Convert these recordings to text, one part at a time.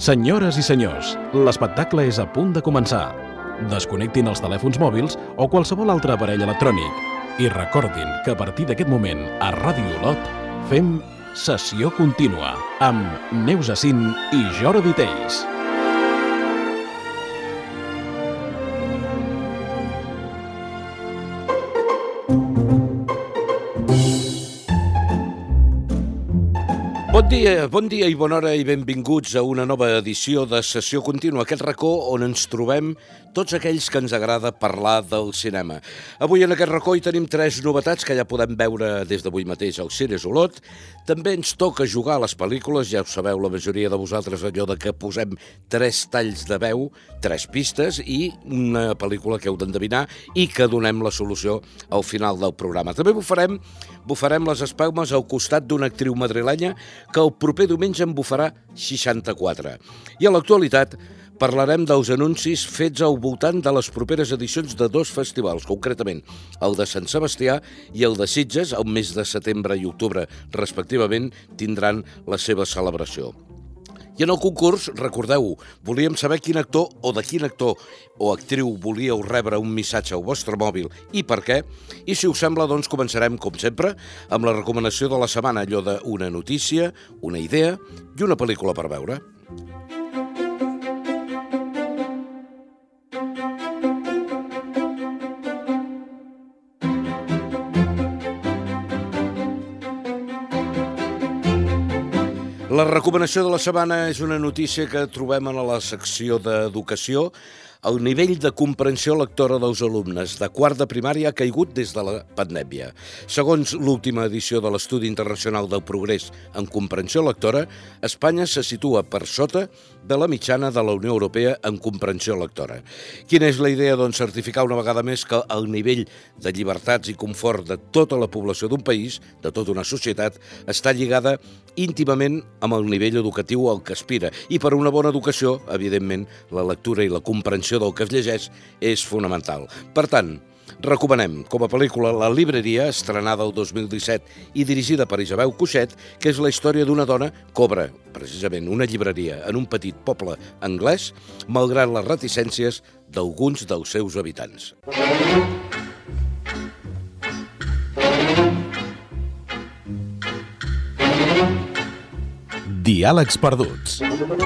Senyores i senyors, l'espectacle és a punt de començar. Desconnectin els telèfons mòbils o qualsevol altre aparell electrònic i recordin que a partir d'aquest moment a Ràdio Olot fem Sessió Contínua amb Neus Acín i Jordi Tells. Bon dia i bona hora i benvinguts a una nova edició de Sessió Contínua, aquest racó on ens trobem tots aquells que ens agrada parlar del cinema. Avui en aquest racó hi tenim 3 novetats que ja podem veure des d'avui mateix al Cines Olot. També ens toca jugar a les pel·lícules, ja ho sabeu la majoria de vosaltres, allò de que posem 3 talls de veu, 3 pistes i una pel·lícula que heu d'endevinar i que donem la solució al final del programa. També bufarem les espelmes al costat d'una actriu madrilenya que el proper diumenge en bufarà 64. I a l'actualitat parlarem dels anuncis fets al voltant de les properes edicions de 2 festivals, concretament el de Sant Sebastià i el de Sitges, al mes de setembre i octubre, respectivament, tindran la seva celebració. I en el concurs, recordeu-ho, volíem saber quin actor o de quin actor o actriu volíeu rebre un missatge al vostre mòbil i per què. I si us sembla, doncs començarem, com sempre, amb la recomanació de la setmana, allò d'una notícia, una idea i una pel·lícula per veure. La recomanació de la setmana és una notícia que trobem a la secció d'Educació. El nivell de comprensió lectora dels alumnes de quart de primària ha caigut des de la pandèmia. Segons l'última edició de l'Estudi Internacional del Progrés en Comprensió Lectora, Espanya se situa per sota de la mitjana de la Unió Europea en comprensió lectora. Quina és la idea? Doncs certificar una vegada més que el nivell de llibertats i confort de tota la població d'un país, de tota una societat, està lligada íntimament amb el nivell educatiu al que aspira. I per una bona educació, evidentment, la lectura i la comprensió del que es llegeix és fonamental. Per tant, recomanem com a pel·lícula La Libreria, estrenada el 2017 i dirigida per Isabel Cuixet, que és la història d'una dona que obre, precisament, una llibreria en un petit poble anglès, malgrat les reticències d'alguns dels seus habitants. Diàlegs perduts.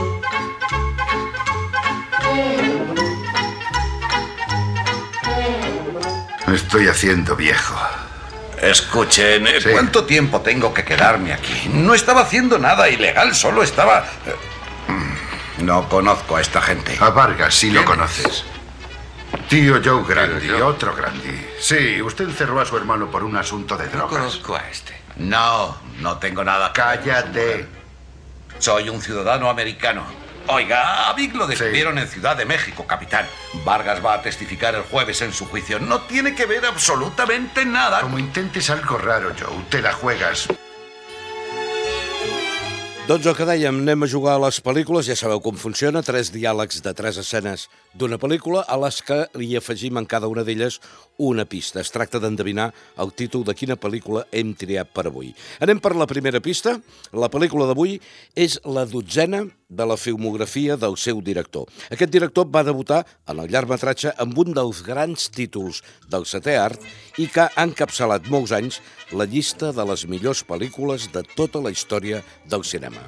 Me estoy haciendo viejo. Escuchen, Sí. ¿Cuánto tiempo tengo que quedarme aquí? No estaba haciendo nada ilegal, solo estaba... No conozco a esta gente. A Vargas sí lo conoces. Tío Joe Grandi, Tío Joe. otro Grandi. Sí, usted encerró a su hermano por un asunto de No drogas. conozco a este. No tengo nada. Cállate. Soy un ciudadano americano. Oiga, a Vic lo detuvieron en Ciudad de México, capitán. Vargas va a testificar el jueves en su juicio. No tiene que ver absolutamente nada. Como intentes algo raro, Joe, te la juegas. Doncs el que dèiem, anem a jugar a les pel·lícules, ja sabeu com funciona, 3 diàlegs de 3 escenes d'una pel·lícula a les que li afegim en cada una d'elles una pista. Es tracta d'endevinar el títol de quina pel·lícula hem triat per avui. Anem per la primera pista. La pel·lícula d'avui és la 12ª de la filmografia del seu director. Aquest director va debutar en el llargmetratge amb un dels grans títols del setè art i que ha encapçalat molts anys la llista de les millors pel·lícules de tota la història del cinema.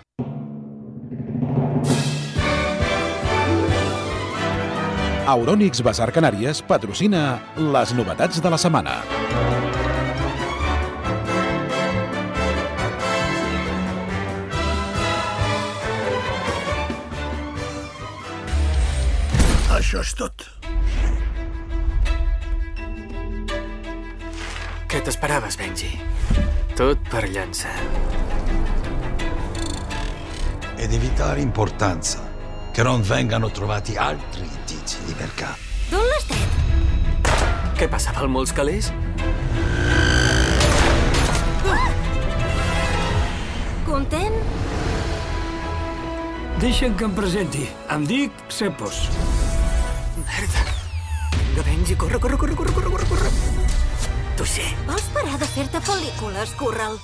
Euronics Basar Canàries patrocina les novetats de la setmana. Això és tot. Què t'esperaves, Benji? Tot per llançar. È di vitale importanza che non vengano trovati altri indizi di mercato. D'on l'has tret? Què passava al molts calés? Content? Deixa'm que em presenti. Em dic Cepos. Merda. Vinga, Benji, corre. Tu sé. Vols parar de fer-te pel·lícules, Curral?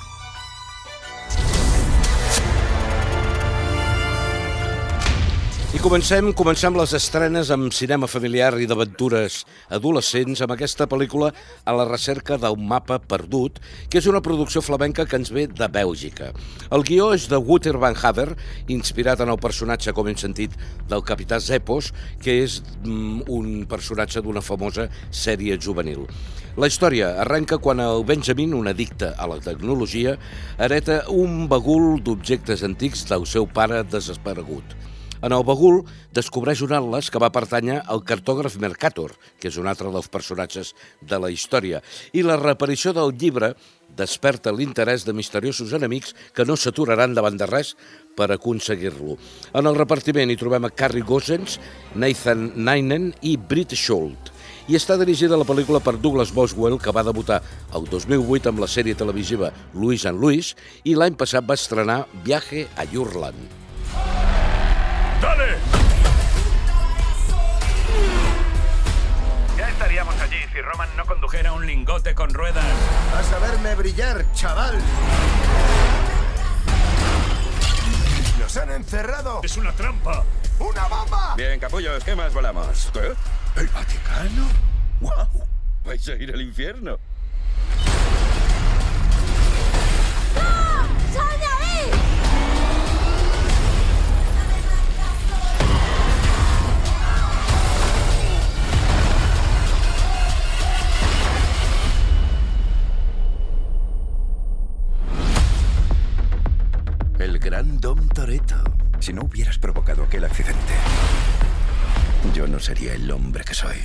Comencem les estrenes amb cinema familiar i d'aventures adolescents amb aquesta pel·lícula A la recerca del mapa perdut, que és una producció flamenca que ens ve de Bèlgica. El guió és de Wouter van Haver, inspirat en el personatge, com hem sentit, del capità Zeppos, que és un personatge d'una famosa sèrie juvenil. La història arrenca quan el Benjamin, un addicte a la tecnologia, hereta un bagul d'objectes antics del seu pare desaparegut. En el bagul descobreix un atles que va pertànyer al cartògraf Mercator, que és un altre dels personatges de la història, i la reaparició del llibre desperta l'interès de misteriosos enemics que no s'aturaran davant de res per aconseguir-lo. En el repartiment hi trobem a Carrie Gosens, Nathan Nainen i Britt Scholt. I està dirigida la pel·lícula per Douglas Boswell, que va debutar el 2008 amb la sèrie televisiva Louis and Louis i l'any passat va estrenar Viaje a Jurland. ¡Dale! Ya estaríamos allí si Roman no condujera un lingote con ruedas. Vas a verme brillar, chaval. ¡Nos han encerrado! ¡Es una trampa! ¡Una bomba! Bien, capullos, ¿qué más volamos? ¿Qué? ¿El Vaticano? ¡Guau! ¡Vais a ir al infierno! ¡No! ¡Sal de ahí! El gran Dom Toretto. Si no hubieras provocado aquel accidente, yo no sería el hombre que soy.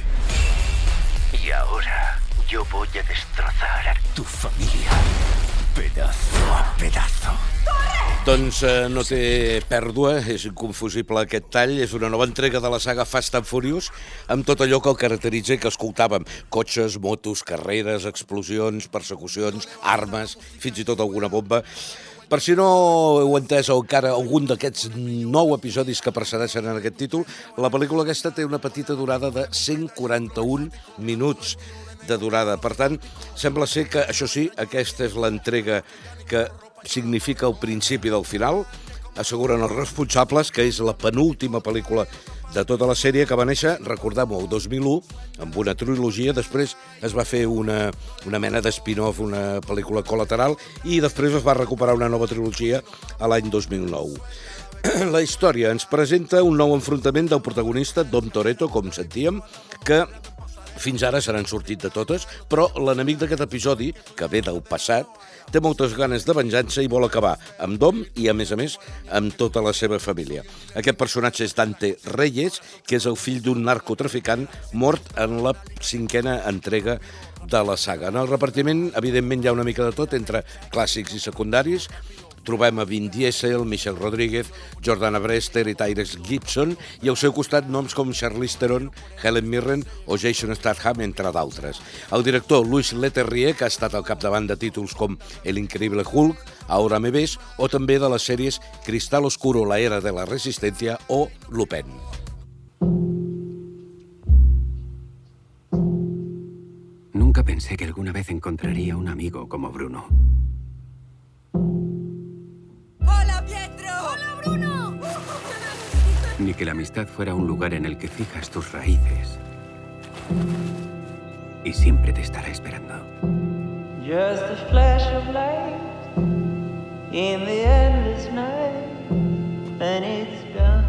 Y ahora yo voy a destrozar a tu familia, pedazo a pedazo. Doncs no té pèrdua, és inconfusible aquest tall, és una nova entrega de la saga Fast and Furious, amb tot allò que el caracteritza i que escoltàvem. Cotxes, motos, carreres, explosions, persecucions, armes, fins i tot alguna bomba. Per si no heu entès encara algun d'aquests 9 episodis que precedeixen en aquest títol, la pel·lícula aquesta té una petita durada de 141 minuts de durada. Per tant, sembla ser que, això sí, aquesta és l'entrega que significa el principi del final. Asseguren els responsables que és la penúltima pel·lícula de tota la sèrie, que va néixer, recordem-ho, el 2001, amb una trilogia. Després es va fer una mena d'espin-off, una pel·lícula col·lateral, i després es va recuperar una nova trilogia a l'any 2009. La història ens presenta un nou enfrontament del protagonista, Dom Toretto, com sentíem, que fins ara se n'han sortit de totes, però l'enemic d'aquest episodi, que ve del passat, té moltes ganes de venjança i vol acabar amb Dom i, a més, amb tota la seva família. Aquest personatge és Dante Reyes, que és el fill d'un narcotraficant mort en la 5a entrega de la saga. En el repartiment, evidentment, hi ha una mica de tot, entre clàssics i secundaris. Trobem a Vin Diesel, Michelle Rodríguez, Jordana Brewster i Tyrese Gibson, i al seu costat noms com Charlize Theron, Helen Mirren o Jason Statham, entre d'altres. El director Louis Leterrier, que ha estat al capdavant de títols com El Increíble Hulk, Ahora me ves, o també de les sèries Cristal Oscuro, La Era de la Resistencia o Lupin. Nunca pensé que alguna vez encontraría un amigo como Bruno. ¡Hola, Pietro! ¡Hola, Bruno! Ni que la amistad fuera un lugar en el que fijas tus raíces. Y siempre te estará esperando. Just a flash of light in the endless night, and it's gone.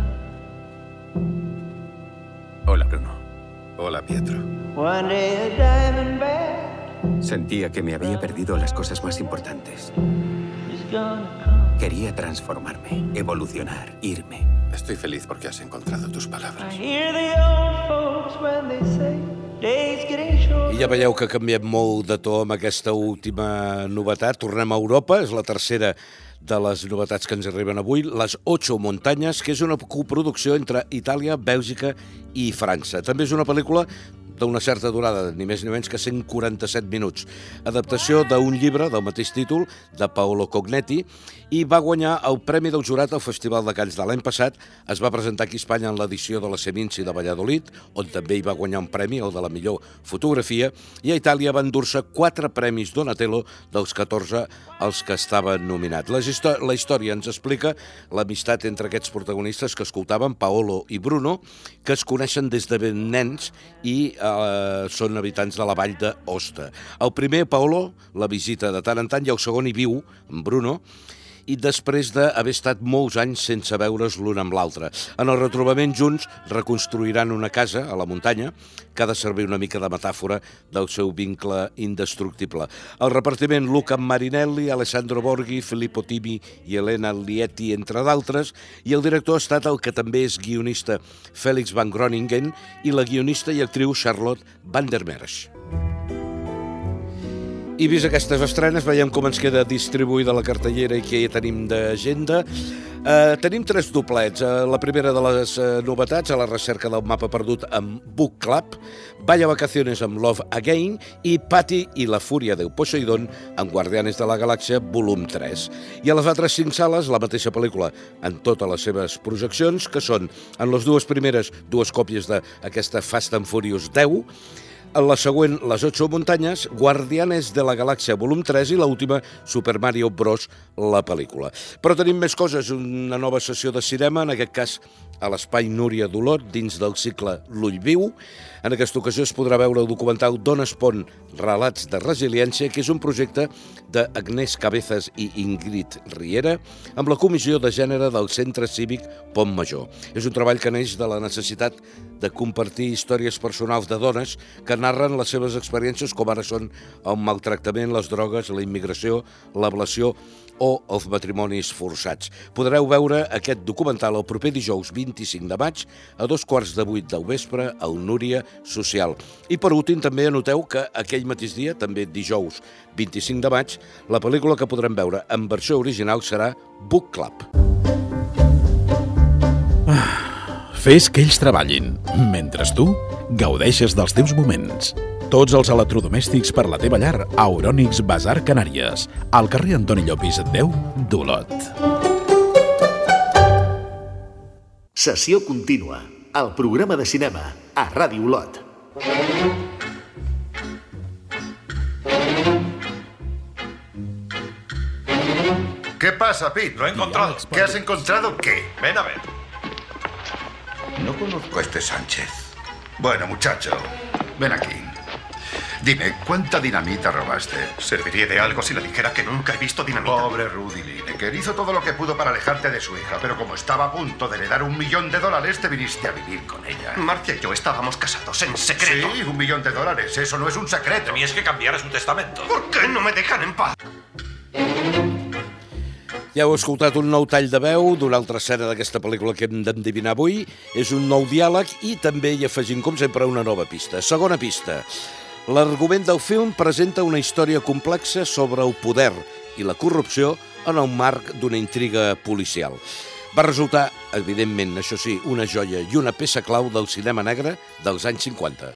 Hola, Bruno. Hola, Pietro. One day a diamond bag Sentía que me había perdido las cosas más importantes. is gonna come. Quería transformarme, evolucionar, irme. Estoy feliz porque has encontrado tus palabras. I hear the old folks when they say days getting short. I ja veieu que canviem molt de to amb aquesta última novetat. Tornem a Europa, és la tercera de les novetats que ens arriben avui, Les Ocho Montañas, que és una coproducció entre Itàlia, Bèlgica i França. També és una pel·lícula d'una certa durada, ni més ni menys que 147 minuts. Adaptació d'un llibre del mateix títol, de Paolo Cognetti, i va guanyar el Premi del Jurat al Festival de Cannes de l'any passat. Es va presentar aquí a Espanya en l'edició de la Seminci de Valladolid, on també hi va guanyar un premi, el de la millor fotografia, i a Itàlia va endur-se 4 premis Donatello dels 14 als que estaven nominats. La història ens explica l'amistat entre aquests protagonistes que escoltaven, Paolo i Bruno, que es coneixen des de ben nens i són habitants de la vall d'Osta. El primer, Paolo, la visita de tant en tant, i el segon hi viu, en Bruno, i després d'haver estat molts anys sense veure's l'un amb l'altre. En el retrobament junts reconstruiran una casa a la muntanya que ha de servir una mica de metàfora del seu vincle indestructible. El repartiment: Luca Marinelli, Alessandro Borghi, Filippo Tibi i Elena Lieti, entre d'altres, i el director ha estat el que també és guionista, Félix van Groningen, i la guionista i actriu Charlotte van der Merch. I vist aquestes estrenes, veiem com ens queda distribuïda la cartellera i què hi tenim d'agenda. Tenim 3 doblets. La primera de les novetats, a la recerca del mapa perdut amb Book Club, Vaya Vacaciones amb Love Again i Patty i la fúria del Poseidón amb Guardianes de la Galàxia volum 3. I a les altres 5 sales, la mateixa pel·lícula en totes les seves projeccions, que són en les dues primeres 2 còpies d'aquesta Fast and Furious 10, en la següent, Les 8 muntanyes, Guardianes de la Galàxia volum 3 i l'última, Super Mario Bros, la pel·lícula. Però tenim més coses, una nova sessió de cinema, en aquest cas a l'Espai Núria d'Olot, dins del cicle L'Ull Viu. En aquesta ocasió es podrà veure el documental D'on es pon relats de resiliència, que és un projecte d'Agnès Cabezas i Ingrid Riera, amb la Comissió de Gènere del Centre Cívic Pont Major. És un treball que neix de la necessitat de compartir històries personals de dones que narren les seves experiències, com ara són el maltractament, les drogues, la immigració, l'ablació o els matrimonis forçats. Podreu veure aquest documental el proper dijous 25 de maig a 7:15 del vespre al Núria Social. I per últim també anoteu que aquell mateix dia, també dijous 25 de maig, la pel·lícula que podrem veure en versió original serà Book Club. Fes que ells treballin, mentre tu gaudeixes dels teus moments. Tots els electrodomèstics per la teva llar a Eurònics Basar Canàries, al carrer Antoni Llopis 10 d'Olot. Sessió contínua, el programa de cinema a Ràdio Olot. ¿Qué pasa, Pete? Lo he encontrado. ¿Qué has encontrado? ¿Qué? Ven a ver. No conozco a este Sánchez. Bueno, muchacho, ven aquí. Dime, ¿cuánta dinamita robaste? Serviría de algo si le dijera que nunca he visto dinamita. Pobre Rudy Lineker. Hizo todo lo que pudo para alejarte de su hija, pero como estaba a punto de heredar $1 millón, te viniste a vivir con ella. Marcia y yo estábamos casados en secreto. Sí, $1 millón. Eso no es un secreto. Tenías que cambiar su testamento. ¿Por qué no me dejan en paz? Ja heu escoltat un nou tall de veu d'una altra escena d'aquesta pel·lícula que hem d'endevinar avui. És un nou diàleg i també hi afegim, com sempre, una nova pista. Segona pista. L'argument del film presenta una història complexa sobre el poder i la corrupció en el marc d'una intriga policial. Va resultar, evidentment, això sí, una joia i una peça clau del cinema negre dels anys 50.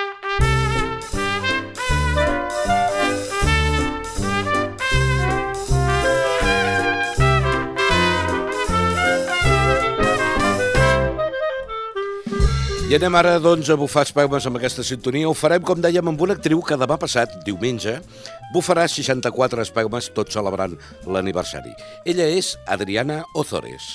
I anem ara, doncs, a bufar espelmes amb aquesta sintonia. Ho farem, com dèiem, amb una actriu que demà passat, diumenge, bufarà 64 espelmes, tot celebrant l'aniversari. Ella és Adriana Ozores.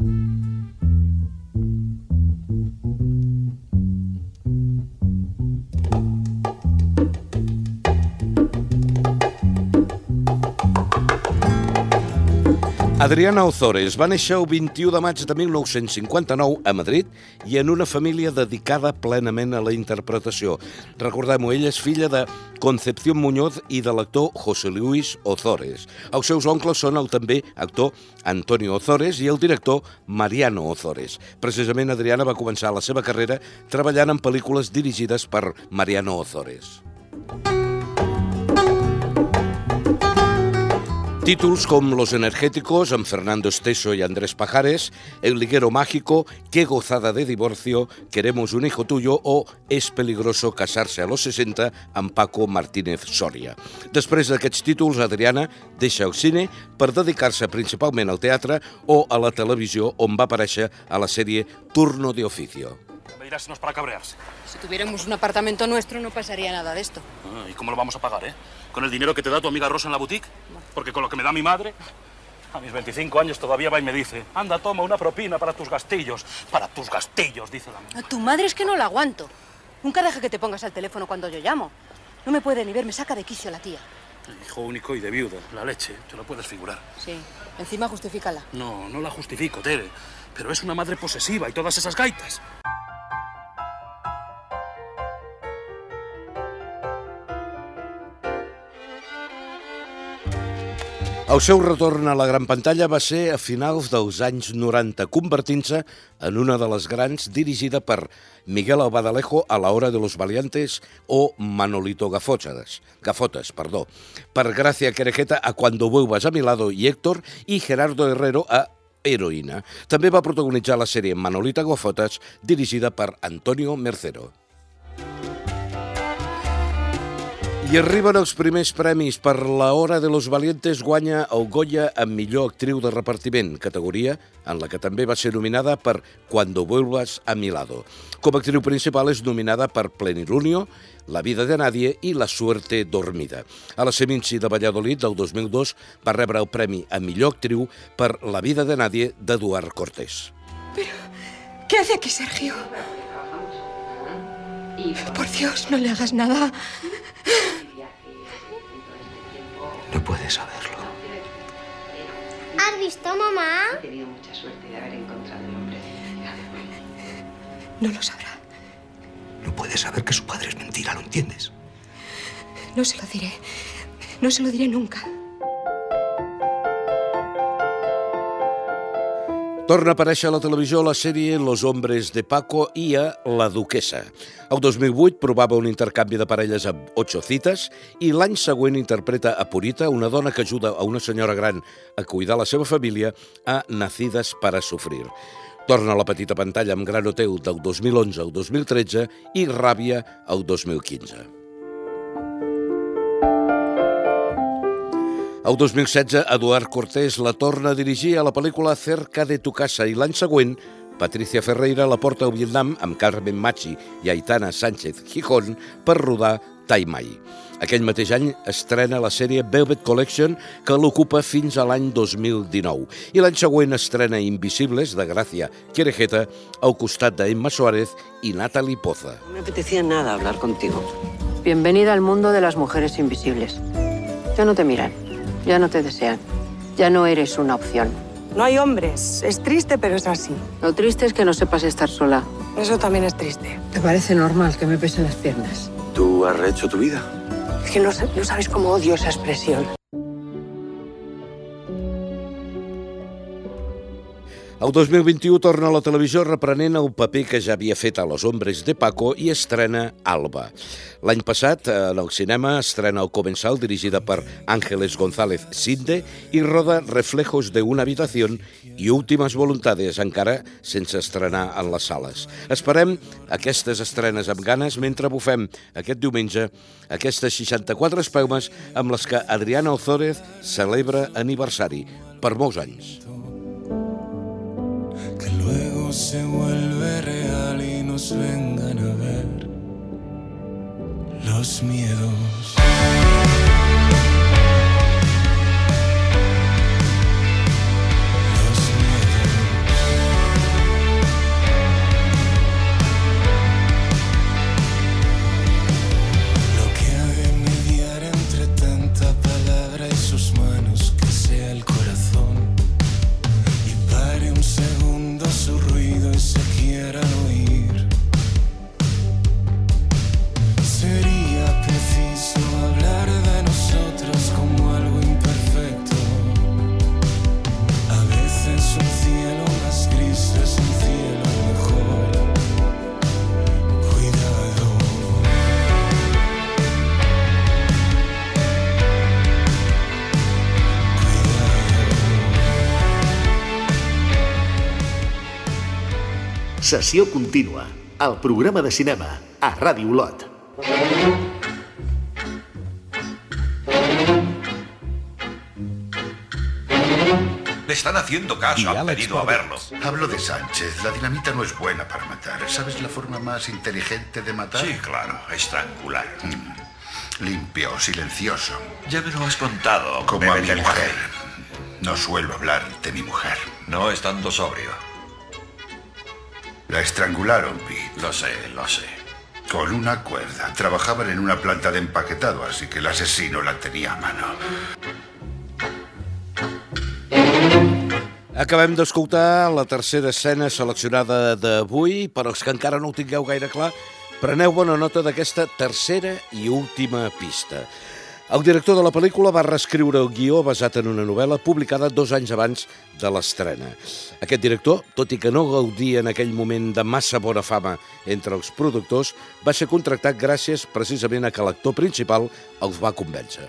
Adriana Ozores va néixer el 21 de maig de 1959 a Madrid i en una família dedicada plenament a la interpretació. Recordem-ho, ella és filla de Concepción Muñoz i de l'actor José Luis Ozores. Els seus oncles són el també actor Antonio Ozores i el director Mariano Ozores. Precisament Adriana va començar la seva carrera treballant en pel·lícules dirigides per Mariano Ozores. Títulos com Los Energéticos, amb Fernando Esteso y Andrés Pajares, El liguero mágico, Qué gozada de divorcio, Queremos un hijo tuyo o Es peligroso casarse a los 60, amb Paco Martínez Soria. Després d'aquests títols, Adriana deixa el cine per dedicar-se principalment al teatre o a la televisió, on va aparèixer a la sèrie Turno de Oficio. Me dirás si no es para cabrearse. Si tuviéramos un apartamento nuestro no pasaría nada de esto. ¿Y cómo lo vamos a pagar, ¿Con el dinero que te da tu amiga Rosa en la boutique? Porque con lo que me da mi madre, a mis 25 años todavía va y me dice: anda, toma una propina para tus gastillos. Para tus gastillos, dice la mamá. A tu madre es que no la aguanto. Nunca deja que te pongas al teléfono cuando yo llamo. No me puede ni ver, me saca de quicio la tía. Hijo único y de viuda, la leche, te lo puedes figurar. Sí, encima justifícala. No, no la justifico, Tere. Pero es una madre posesiva y todas esas gaitas. El seu retorn a la gran pantalla va ser a finals dels anys 90, convertint-se en una de les grans dirigida per Miguel Albadalejo a La hora de los valientes o Manolito Gafotas, per Gracia Querejeta a Cuando vuelvas a mi lado i Héctor i Gerardo Herrero a Heroïna. També va protagonitzar la sèrie Manolito Gafotas, dirigida per Antonio Mercero. I arriben els primers premis. Per La hora de los valientes guanya el Goya amb millor actriu de repartiment, categoria en la que també va ser nominada per Cuando vuelvas a mi lado. Com a actriu principal és nominada per Plenilunio, La vida de nadie i La suerte dormida. A la Seminci de Valladolid del 2002 va rebre el premi a millor actriu per La vida de nadie d'Eduard Cortés. Pero, ¿qué hace aquí, Sergio? Por Dios, no le hagas nada. No puedes saberlo. ¿Has visto, mamá? He tenido mucha suerte de haber encontrado el hombre. No lo sabrá. No puede saber que su padre es mentira, ¿lo entiendes? No se lo diré. No se lo diré nunca. Torna a aparèixer a la televisió la sèrie Los hombres de Paco i a La duquesa. El 2008 provava un intercanvi de parelles amb 8 cites i l'any següent interpreta a Purita, una dona que ajuda a una senyora gran a cuidar la seva família, a Nacidas para sufrir. Torna a la petita pantalla amb Gran Hotel del 2011 al 2013 i Ràbia el 2015. El 2016, Eduard Cortés la torna a dirigir a la pel·lícula Cerca de tu casa i l'any següent, Patricia Ferreira la porta al Vietnam amb Carmen Machi i Aitana Sánchez Gijón per rodar Tai Mai. Aquell mateix any estrena la sèrie Velvet Collection, que l'ocupa fins a l'any 2019. I l'any següent estrena Invisibles, de Gracia Querejeta, al costat d'Emma Suárez i Natalie Poza. No me apetecía nada hablar contigo. Bienvenida al mundo de las mujeres invisibles. Ya no te miran. Ya no te desean. Ya no eres una opción. No hay hombres. Es triste, pero es así. Lo triste es que no sepas estar sola. Eso también es triste. ¿Te parece normal que me pesen las piernas? ¿Tú has rehecho tu vida? Es que no sabes cómo odio esa expresión. El 2021 torna a la televisió reprenent el paper que ja havia fet a Los hombres de Paco i estrena Alba. L'any passat, en el cinema, estrena El comensal, dirigida per Ángeles González Sinde, i roda Reflejos de una habitación i Últimes voluntades, encara sense estrenar en les sales. Esperem aquestes estrenes amb ganes mentre bufem aquest diumenge aquestes 64 espelmes amb les que Adriana Ozórez celebra aniversari per molts anys. Que luego se vuelve real y nos vengan a ver los miedos. Lo que ha de mediar entre tanta palabra y sus manos, que sea el corazón y pare un segundo su ruido y se quieran oír. Sería preciso hablar de Sessió contínua, el programa de cinema a Ràdio Olot. Le están haciendo caso, han venido a verlo. Hablo de Sánchez. La dinamita no es buena para matar. ¿Sabes la forma más inteligente de matar? Sí, claro, estrangular. Limpio, silencioso. Ya me lo has contado. Como a mi mujer. No suelo hablar de mi mujer. No estando sobrio. La estrangularon, Pete. Lo sé. Con una cuerda. Trabajaban en una planta de empaquetado, así que el asesino la tenía a mano. Acabem d'escoltar la tercera escena seleccionada d'avui. Per als que encara no ho tingueu gaire clar, preneu bona nota d'aquesta tercera i última pista. El director de la pel·lícula va reescriure el guió basat en una novel·la publicada 2 anys abans de l'estrena. Aquest director, tot i que no gaudia en aquell moment de massa bona fama entre els productors, va ser contractat gràcies precisament a que l'actor principal els va convèncer.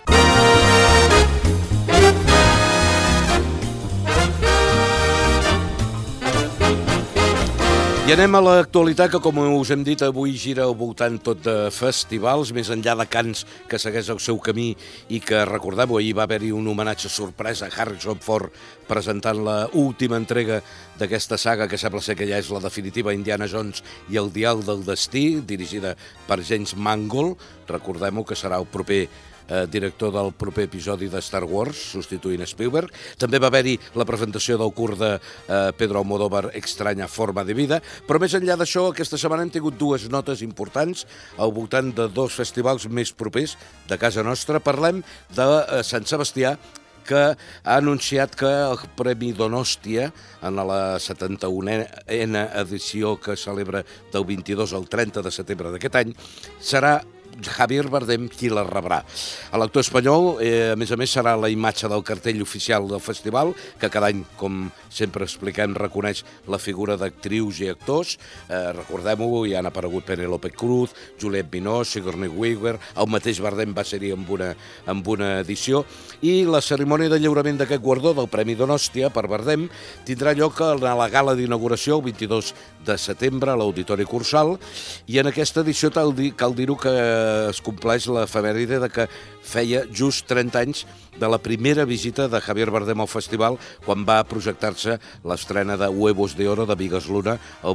I anem a l'actualitat que, com us hem dit, avui gira al voltant tot de festivals, més enllà de Cannes, que segueix el seu camí i que, recordem-ho, ahir va haver-hi un homenatge sorpresa a Harrison Ford presentant la última entrega d'aquesta saga, que sembla ser que ja és la definitiva, Indiana Jones i el Dial del Destí, dirigida per James Mangold. Recordem-ho, que serà el proper director del proper episodi de Star Wars, substituint Spielberg. També va haver-hi la presentació del curt de Pedro Almodóvar, Extraña forma de vida, però més enllà d'això, aquesta setmana hem tingut 2 notes importants al voltant de 2 festivals més propers de casa nostra. Parlem de Sant Sebastià, que ha anunciat que el Premi Donòstia, en la 71a edició que celebra del 22 al 30 de setembre d'aquest any, serà Javier Bardem qui la rebrà. L'actor espanyol, a més, serà la imatge del cartell oficial del festival, que cada any, com sempre expliquem, reconeix la figura d'actrius i actors. Recordem-ho, hi han aparegut Penélope Cruz, Juliette Binoche, Sigourney Weaver, el mateix Bardem va ser-hi amb una edició, i la cerimònia de lliurament d'aquest guardó del Premi Donòstia per Bardem tindrà lloc a la gala d'inauguració el 22 de setembre a l'Auditori Cursal, i en aquesta edició cal dir-ho que es compleix l'efemèride de que feia just 30 anys de la primera visita de Javier Bardem al festival, quan va projectar-se l'estrena de Huevos de Oro de Bigas Luna el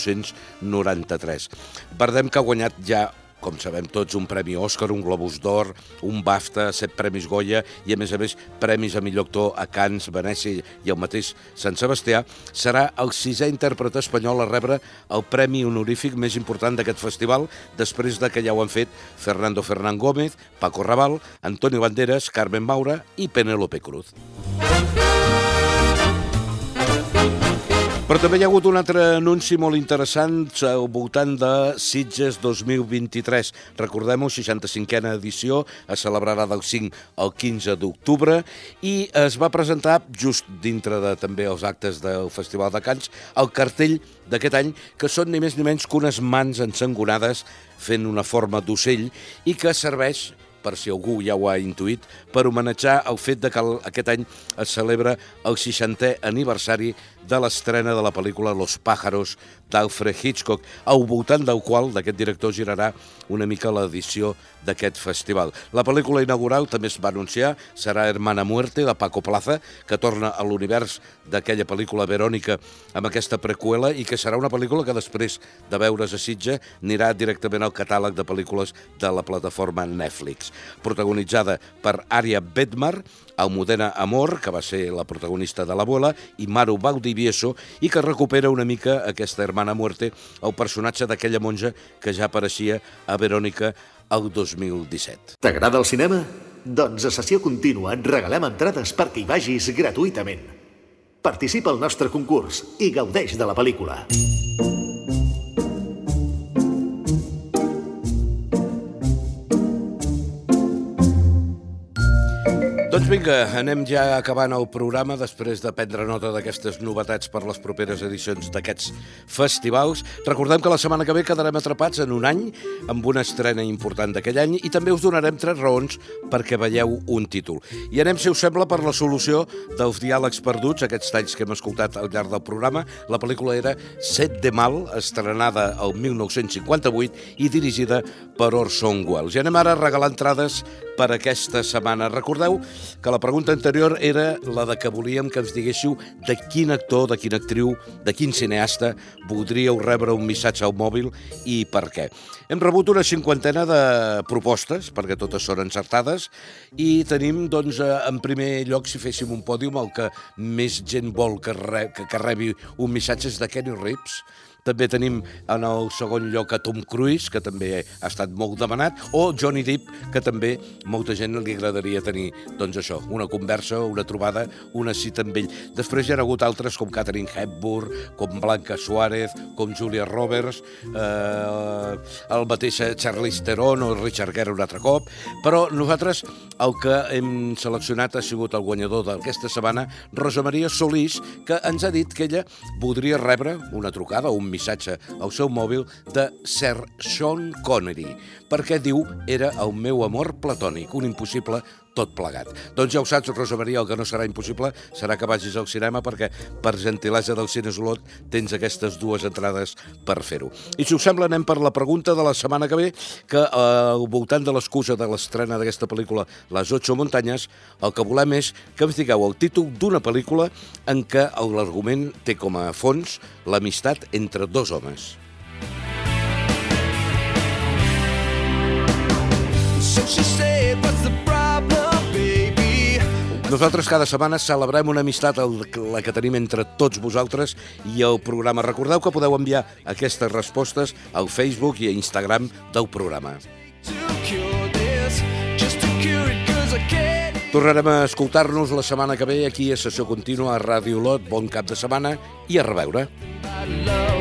1993. Bardem, que ha guanyat ja, com sabem tots, un Premi Òscar, un Globus d'Or, un BAFTA, 7 Premis Goya i, a més, premis a millor actor a Cannes, Venècia i el mateix Sant Sebastià, serà el 6è intèrpret espanyol a rebre el premi honorífic més important d'aquest festival, després de que ja ho han fet Fernando Fernán Gómez, Paco Raval, Antonio Banderas, Carmen Maura i Penélope Cruz. Però també hi ha hagut un altre anunci molt interessant al voltant de Sitges 2023. Recordem-ho, 65a edició, es celebrarà del 5 al 15 d'octubre i es va presentar, just dintre de també els actes del Festival de Cannes, el cartell d'aquest any, que són ni més ni menys que unes mans ensangonades fent una forma d'ocell i que serveix, per si algú ja ho ha intuït, per homenatjar el fet de que aquest any es celebra el 60è aniversari de l'estrena de la pel·lícula Los pájaros d'Alfred Hitchcock, al voltant del qual, d'aquest director, girarà una mica l'edició d'aquest festival. La pel·lícula inaugural, també es va anunciar, serà Hermana Muerte, de Paco Plaza, que torna a l'univers d'aquella pel·lícula Verònica amb aquesta preqüela i que serà una pel·lícula que després de veure's a Sitges anirà directament al catàleg de pel·lícules de la plataforma Netflix. Protagonitzada per Aria Bedmar, Almudena Amor, que va ser la protagonista de l'Abuela, i Maru Valdivieso, i que recupera una mica aquesta Hermana Muerte, el personatge d'aquella monja que ja apareixia a Verònica el 2017. T'agrada el cinema? Doncs a Sessió Contínua et regalem entrades perquè hi vagis gratuïtament. Participa al nostre concurs i gaudeix de la pel·lícula. Doncs vinga, anem ja acabant el programa després de prendre nota d'aquestes novetats per les properes edicions d'aquests festivals. Recordem que la setmana que ve quedarem atrapats en un any amb una estrena important d'aquell any i també us donarem 3 raons perquè veieu un títol. I anem, si us sembla, per la solució dels diàlegs perduts, aquests talls que hem escoltat al llarg del programa. La pel·lícula era Set de Mal, estrenada el 1958 i dirigida per Orson Welles. I anem ara a regalar entrades per aquesta setmana. Recordeu que la pregunta anterior era la de que volíem que ens diguéssiu de quin actor, de quina actriu, de quin cineasta voldríeu rebre un missatge al mòbil i per què. Hem rebut una 50 de propostes, perquè totes són encertades, i tenim, doncs, en primer lloc, si féssim un pòdium, el que més gent vol que rebi un missatge és de Kenny Reeves. També tenim en el segon lloc a Tom Cruise, que també ha estat molt demanat, o Johnny Depp, que també molta gent li agradaria tenir, doncs això, una conversa, una trobada, una cita amb ell. Després hi ha hagut altres com Katharine Hepburn, com Blanca Suárez, com Julia Roberts, el mateix Charlize Theron o Richard Gere un altre cop, però nosaltres el que hem seleccionat ha sigut el guanyador d'aquesta setmana, Rosa Maria Solís, que ens ha dit que ella voldria rebre una trucada o un missatge al seu mòbil de Sir Sean Connery, perquè diu era el meu amor platònic, un impossible tot plegat. Doncs ja ho saps, Rosa Maria, el que no serà impossible serà que vagis al cinema perquè per gentilesa del Cines Olot tens aquestes 2 entrades per fer-ho. I si us sembla anem per la pregunta de la setmana que ve, que al voltant de l'excusa de l'estrena d'aquesta pel·lícula Les 8 muntanyes, el que volem és que ens digueu el títol d'una pel·lícula en què l'argument té com a fons l'amistat entre 2 homes. Nosaltres cada setmana celebrem una amistat, la que tenim entre tots vosaltres i el programa. Recordeu que podeu enviar aquestes respostes al Facebook i a Instagram del programa. Tornarem a escoltar-nos la setmana que ve aquí a Sessió Contínua a Ràdio Olot. Bon cap de setmana i a reveure.